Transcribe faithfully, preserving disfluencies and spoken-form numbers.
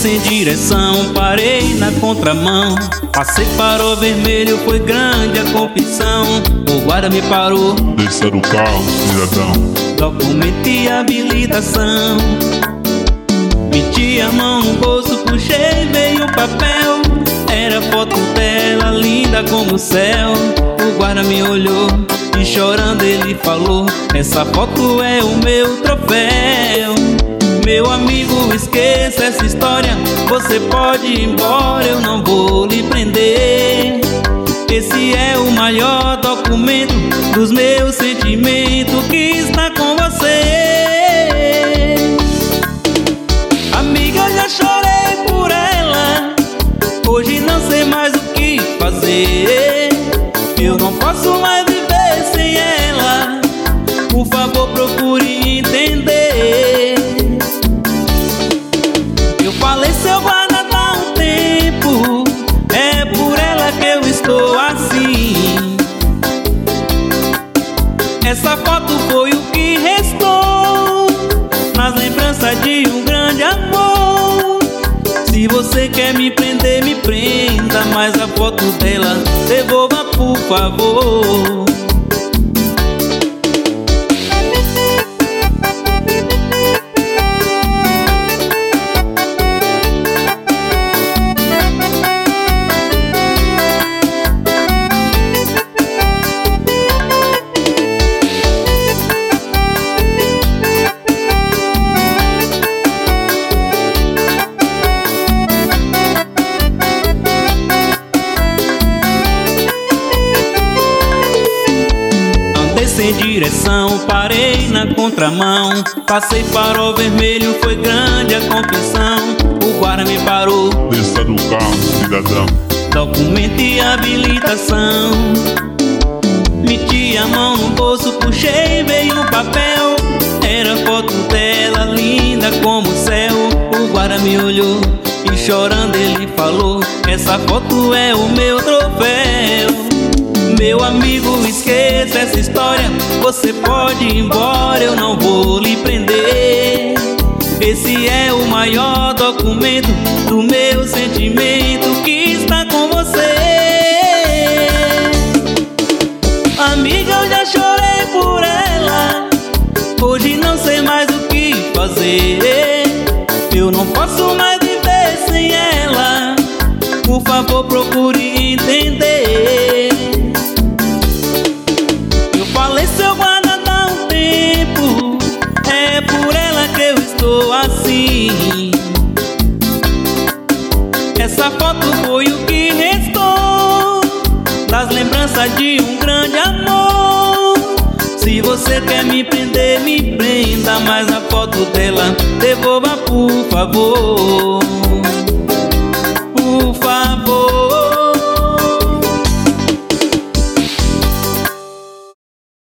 sem direção, parei na contramão. Passei para o vermelho, foi grande a confusão. O guarda me parou. Desça do carro, cidadão. Documento e habilitação. Meti a mão no bolso, puxei, veio o papel. Era foto dela, linda como o céu. O guarda me olhou e chorando ele falou: essa foto é o meu troféu. Meu amigo, esqueça essa história. Você pode ir embora, eu não vou lhe prender. Esse é o maior documento dos meus sentimentos que está com você. Amiga, eu já chorei por ela. Hoje não sei mais o que fazer. Eu não posso mais viver sem ela. Por favor, procure entender. Eu falei, seu guarda, dá um tempo. É por ela que eu estou assim. Essa foto foi o que restou nas lembranças de um grande amor. Se você quer me prender, me prenda, mas a foto dela devolva, por favor. Sem direção, parei na contramão. Passei para o vermelho, foi grande a confusão. O guarda me parou. Desça do carro, cidadão. Documento e habilitação. Meti a mão no bolso, puxei, veio um papel. Era foto dela, linda como o céu. O guarda me olhou e chorando ele falou: essa foto é o meu troféu. Meu amigo, esqueça essa história. Você pode ir embora, eu não vou lhe prender. Esse é o maior documento do meu sentimento que está com você. Amiga, eu já chorei por ela. Hoje não sei mais o que fazer. Eu não posso mais viver sem ela. Por favor, procure entender. Falei, seu guarda, dá um tempo. É por ela que eu estou assim. Essa foto foi o que restou das lembranças de um grande amor. Se você quer me prender, me prenda, mas a foto dela devolva, por favor. Por favor.